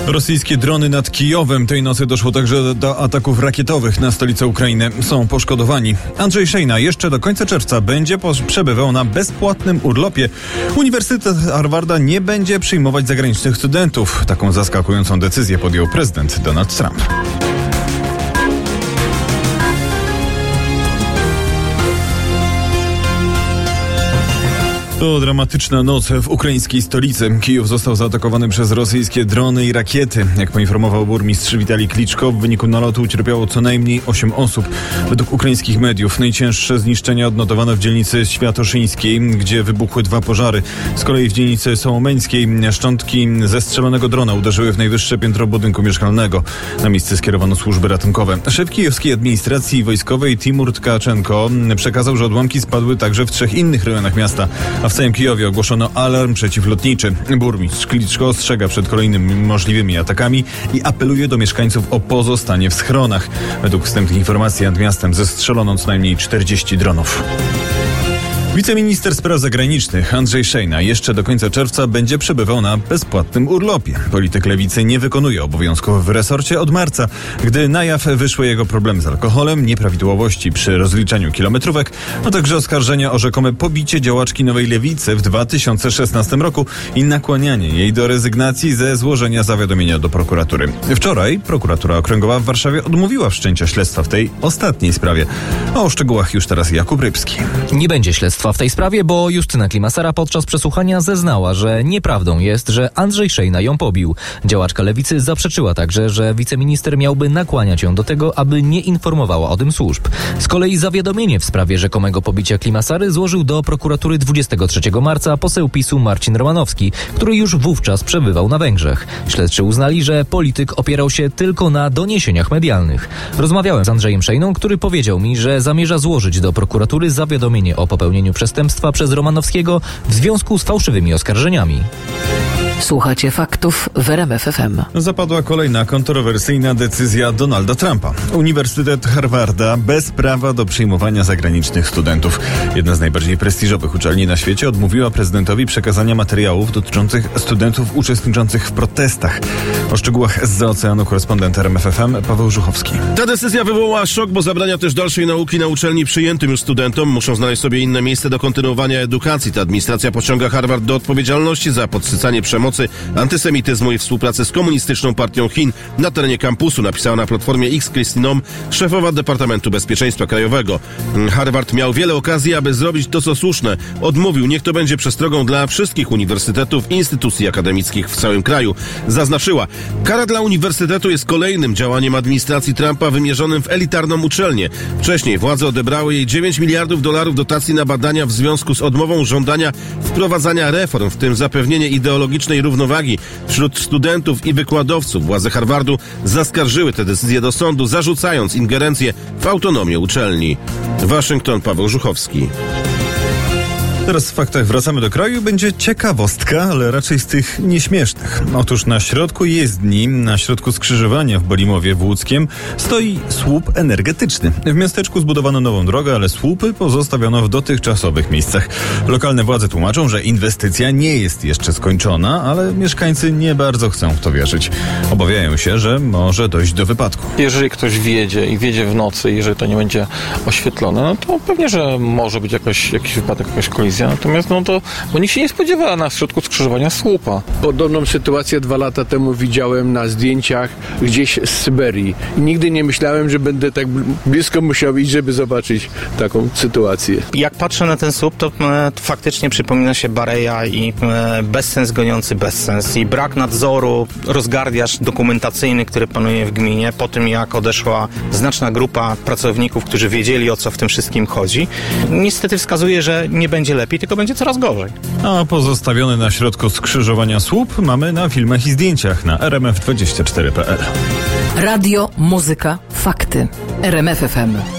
Rosyjskie drony nad Kijowem. Tej nocy doszło także do ataków rakietowych na stolicę Ukrainy. Są poszkodowani. Andrzej Szejna jeszcze do końca czerwca będzie przebywał na bezpłatnym urlopie. Uniwersytet Harvarda nie będzie przyjmować zagranicznych studentów. Taką zaskakującą decyzję podjął prezydent Donald Trump. To dramatyczna noc w ukraińskiej stolicy. Kijów został zaatakowany przez rosyjskie drony i rakiety. Jak poinformował burmistrz Witalij Kliczko, w wyniku nalotu ucierpiało co najmniej 8 osób. Według ukraińskich mediów najcięższe zniszczenia odnotowano w dzielnicy Świętoszyńskiej, gdzie wybuchły 2 pożary. Z kolei w dzielnicy Sołomeńskiej szczątki zestrzelonego drona uderzyły w najwyższe piętro budynku mieszkalnego. Na miejsce skierowano służby ratunkowe. Szef kijowskiej administracji wojskowej Timur Tkaczenko przekazał, że odłamki spadły także w 3 innych rejonach miasta. A w całym Kijowie ogłoszono alarm przeciwlotniczy. Burmistrz Kliczko ostrzega przed kolejnymi możliwymi atakami i apeluje do mieszkańców o pozostanie w schronach. Według wstępnych informacji nad miastem zestrzelono co najmniej 40 dronów. Wiceminister spraw zagranicznych Andrzej Szejna jeszcze do końca czerwca będzie przebywał na bezpłatnym urlopie. Polityk lewicy nie wykonuje obowiązków w resorcie od marca, gdy na jaw wyszły jego problemy z alkoholem, nieprawidłowości przy rozliczaniu kilometrówek, a także oskarżenia o rzekome pobicie działaczki Nowej Lewicy w 2016 roku i nakłanianie jej do rezygnacji ze złożenia zawiadomienia do prokuratury. Wczoraj prokuratura okręgowa w Warszawie odmówiła wszczęcia śledztwa w tej ostatniej sprawie. O szczegółach już teraz Jakub Rybski. Nie będzie śledztwa w tej sprawie, bo Justyna Klimasera podczas przesłuchania zeznała, że nieprawdą jest, że Andrzej Szejna ją pobił. Działaczka lewicy zaprzeczyła także, że wiceminister miałby nakłaniać ją do tego, aby nie informowała o tym służb. Z kolei zawiadomienie w sprawie rzekomego pobicia Klimasery złożył do prokuratury 23 marca poseł PiS-u Marcin Romanowski, który już wówczas przebywał na Węgrzech. Śledczy uznali, że polityk opierał się tylko na doniesieniach medialnych. Rozmawiałem z Andrzejem Szejną, który powiedział mi, że zamierza złożyć do prokuratury zawiadomienie o popełnieniu przestępstwa przez Romanowskiego w związku z fałszywymi oskarżeniami. Słuchacie faktów w RMF FM. Zapadła kolejna kontrowersyjna decyzja Donalda Trumpa. Uniwersytet Harvarda bez prawa do przyjmowania zagranicznych studentów. Jedna z najbardziej prestiżowych uczelni na świecie odmówiła prezydentowi przekazania materiałów dotyczących studentów uczestniczących w protestach. O szczegółach zza oceanu korespondent RMF FM Paweł Żuchowski. Ta decyzja wywołała szok, bo zabrania też dalszej nauki na uczelni przyjętym już studentom. Muszą znaleźć sobie inne miejsce do kontynuowania edukacji. Ta administracja pociąga Harvard do odpowiedzialności za podsycanie przemocy, antysemityzmu i współpracy z komunistyczną partią Chin na terenie kampusu, napisała na platformie X Kristi Noem, szefowa Departamentu Bezpieczeństwa Krajowego. Harvard miał wiele okazji, aby zrobić to, co słuszne. Odmówił, niech to będzie przestrogą dla wszystkich uniwersytetów i instytucji akademickich w całym kraju. Zaznaczyła, kara dla uniwersytetu jest kolejnym działaniem administracji Trumpa wymierzonym w elitarną uczelnię. Wcześniej władze odebrały jej $9 miliardów dotacji na badania w związku z odmową żądania wprowadzania reform, w tym zapewnienie ideologicznej równowagi wśród studentów i wykładowców. Władze Harvardu zaskarżyły tę decyzję do sądu, zarzucając ingerencję w autonomię uczelni. Waszyngton, Paweł Żuchowski. Teraz w faktach wracamy do kraju. Będzie ciekawostka, ale raczej z tych nieśmiesznych. Otóż na środku jezdni, na środku skrzyżowania w Bolimowie w Łódzkiem stoi słup energetyczny. W miasteczku zbudowano nową drogę, ale słupy pozostawiono w dotychczasowych miejscach. Lokalne władze tłumaczą, że inwestycja nie jest jeszcze skończona, ale mieszkańcy nie bardzo chcą w to wierzyć. Obawiają się, że może dojść do wypadku. Jeżeli ktoś wjedzie w nocy, jeżeli to nie będzie oświetlone, no to pewnie, że może być jakiś wypadek, jakaś kolizja. Natomiast bo nikt się nie spodziewa na środku skrzyżowania słupa. Podobną sytuację 2 lata temu widziałem na zdjęciach gdzieś z Syberii. Nigdy nie myślałem, że będę tak blisko musiał iść, żeby zobaczyć taką sytuację. Jak patrzę na ten słup, to faktycznie przypomina się Bareja i bezsens goniący bezsens. I brak nadzoru, rozgardiaż dokumentacyjny, który panuje w gminie, po tym jak odeszła znaczna grupa pracowników, którzy wiedzieli, o co w tym wszystkim chodzi. Niestety wskazuje, że nie będzie lepiej, tylko będzie coraz gorzej. A pozostawiony na środku skrzyżowania słup mamy na filmach i zdjęciach na rmf24.pl. Radio, muzyka, fakty. RMF FM.